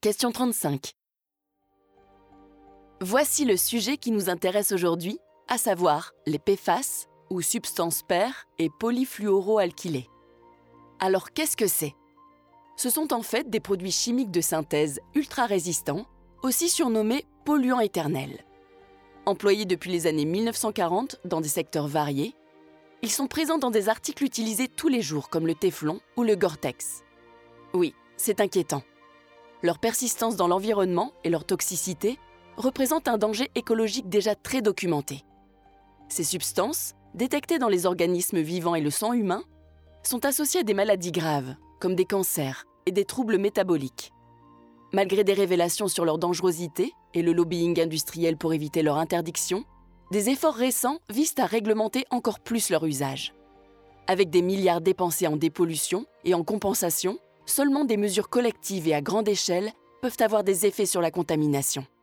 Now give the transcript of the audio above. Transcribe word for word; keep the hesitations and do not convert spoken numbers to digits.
Question trente-cinq. Voici le sujet qui nous intéresse aujourd'hui, à savoir les P F A S, ou substances paires et polyfluoroalkylées. Alors qu'est-ce que c'est ? Ce sont en fait des produits chimiques de synthèse ultra-résistants, aussi surnommés polluants éternels. Employés depuis les années mille neuf cent quarante dans des secteurs variés, ils sont présents dans des articles utilisés tous les jours comme le téflon ou le Gore-Tex. Oui, c'est inquiétant. Leur persistance dans l'environnement et leur toxicité représentent un danger écologique déjà très documenté. Ces substances, détectées dans les organismes vivants et le sang humain, sont associées à des maladies graves, comme des cancers et des troubles métaboliques. Malgré des révélations sur leur dangerosité et le lobbying industriel pour éviter leur interdiction, des efforts récents visent à réglementer encore plus leur usage. Avec des milliards dépensés en dépollution et en compensation, seulement des mesures collectives et à grande échelle peuvent avoir des effets sur la contamination.